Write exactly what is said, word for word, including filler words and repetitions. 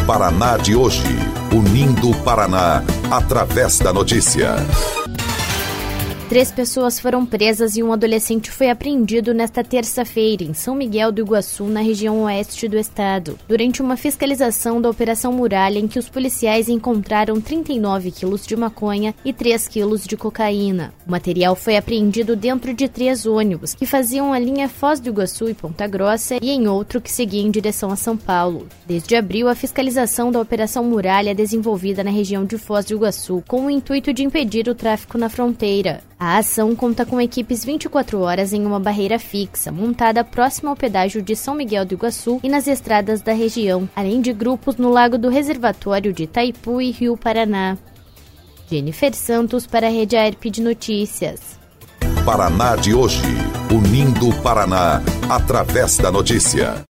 Paraná de hoje, unindo o Paraná através da notícia. Três pessoas foram presas e um adolescente foi apreendido nesta terça-feira em São Miguel do Iguaçu, na região oeste do estado, durante uma fiscalização da Operação Muralha, em que os policiais encontraram trinta e nove quilos de maconha e três quilos de cocaína. O material foi apreendido dentro de três ônibus que faziam a linha Foz do Iguaçu e Ponta Grossa e em outro que seguia em direção a São Paulo. Desde abril, a fiscalização da Operação Muralha é desenvolvida na região de Foz do Iguaçu com o intuito de impedir o tráfico na fronteira. A ação conta com equipes vinte e quatro horas em uma barreira fixa, montada próxima ao pedágio de São Miguel do Iguaçu e nas estradas da região, além de grupos no Lago do Reservatório de Itaipu e Rio Paraná. Jennifer Santos para a Rede A R P de Notícias. Paraná de hoje, unindo o Paraná através da notícia.